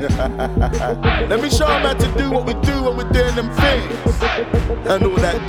Let me show them how to do what we do when we're doing them things. And all that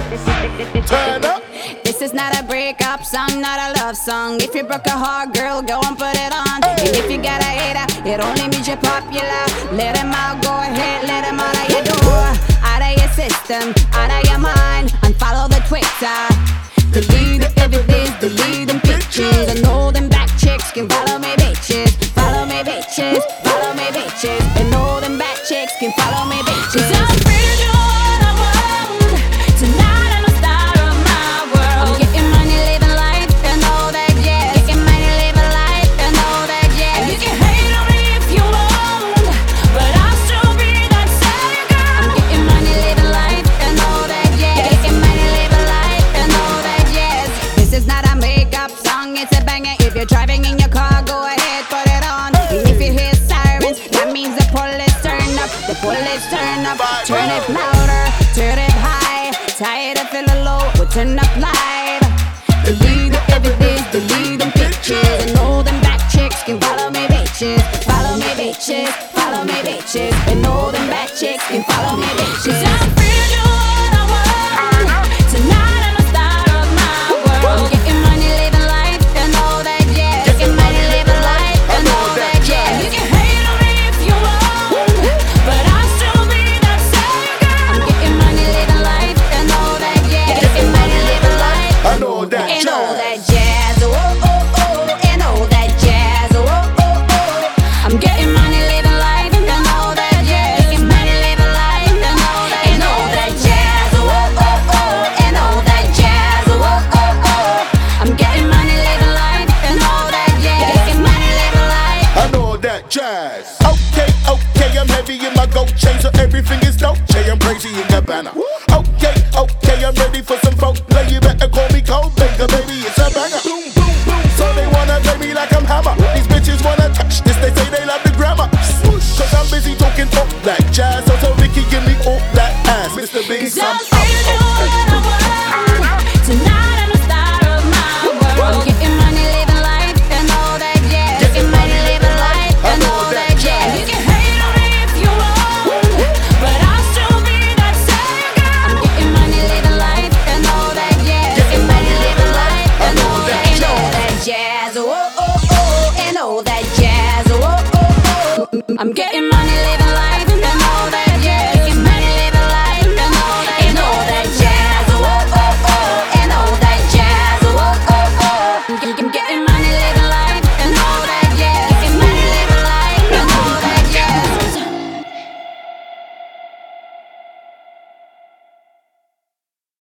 jazz. Turn up. This is not a breakup song, not a love song. If you broke a heart, girl, go and put it on. And if you got a hater, it only means you're popular. Let him out, go ahead, let him out of your door. Out of your system, out of your mind. Unfollow the Twitter. Delete the evidence, delete them pictures. And all them black chicks can follow me, bitches. Follow me, bitches, follow me, bitches. And all them black chicks can follow me, bitches. I'm free to do what I want. Tonight I'm the star of my world. I'm getting money, living life, and all that jazz. Getting money, living life, and all that jazz. And you can hate on me if you want, but I'll still be that same girl. I'm getting money, living life, and all that jazz. Getting money, living life, and all that jazz. This is not a makeup song, it's a banger. If you're driving in your car, go ahead, put it on. And if you hear sirens, that means the police turn up. The police turn up. Turn it louder, turn it high. Tired of feeling low, we'll turn up live. Delete the evidence, delete them pictures. And all them back chicks can follow me, bitches. Follow me, bitches, follow me, bitches. And all them back chicks can follow me, bitches. I'm free to do what I want. Tonight I'm the star of my world. I'm getting money, living life, and all that jazz. Getting money, living life, and all that jazz. You can hate on me if you want, but I'll still be that same girl. I'm getting money, living life, and all that jazz. Getting money, living life, And all that and jazz. all that jazz. Oh, oh, oh, and all that jazz. Oh, oh, oh. I'm getting money, living life, and all that jazz. Getting money, living life, and all that jazz. Oh, oh, oh, and all that jazz. Oh, oh, oh. I'm getting money, living life, and all that jazz. Getting money, living life. And all that jazz. Okay, okay, I'm heavy in my gold chain, so everything is dope. I'm crazy in the banner. Okay, okay, I'm ready for some folk play. You better call me Cold Baker, baby, it's a banger. Boom, boom, boom. So they wanna play me like I'm Hammer. These bitches wanna touch this, they say they love the grammar. Cause I'm busy talking up that jazz. So tell Vicky, give me all that ass. Mr. Big Cause I'm free to do what I want. Tonight I'm the star of my world. I'm getting money, living life, and all that jazz. Getting money, living life, and all that jazz. You can hate on me if you want, but I'll still be that same girl. I'm getting money, living life, and all that jazz. Getting money, living life, and all that jazz. Oh, oh, oh, and all that jazz. Oh, oh, oh. I'm getting money, living